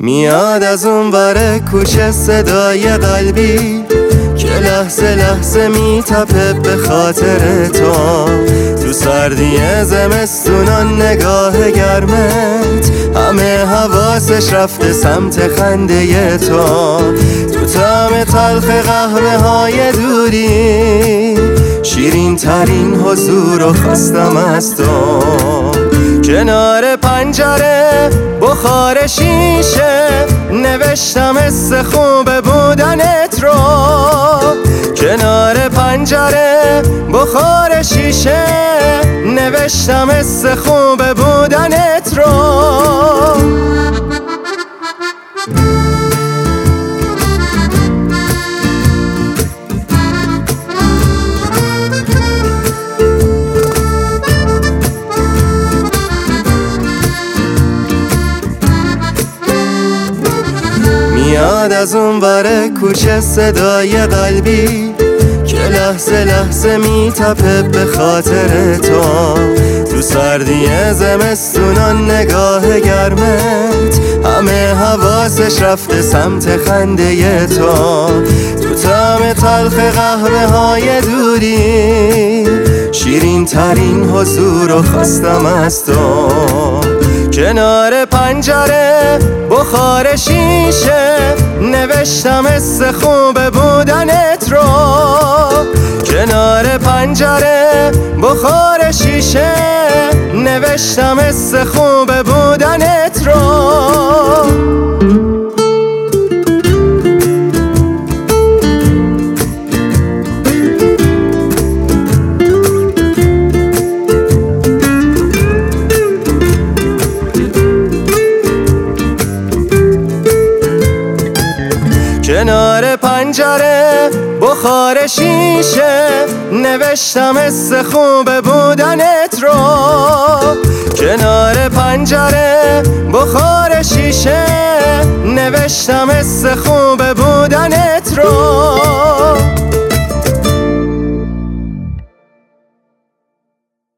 میاد از اون ور کوچه صدای قلبی که لحظه لحظه میتپه به خاطر تو سردی زمستونان نگاه گرمت همه حواسش رفته سمت خنده تو طعم تلخ قهوه های دوری شیرین ترین حضور و خواستم از تو کنار پنجره بخار شیشه نوشتم حس خوب بودنت رو کنار پنجره بخار شیشه نوشتم حس خوب بودنت رو میاد از اون ور کوچه صدای قلبی که لحظه لحظه میتپه به خاطر تو سردی زمستونان نگاه گرمت همه حواسش رفته سمت خنده تو طعم تلخ قهوه های دوری شیرین ترین حضور و خواستم از تو کنار پنجره بخار شیشه نوشتم حس خوب بودنت رو کنار پنجره بخار شیشه نوشتم حس خوب بودنت رو کنار پنجره بخار شیشه نوشتم حس خوب بودنت رو کنار پنجره بخار شیشه نوشتم حس خوب بودنت رو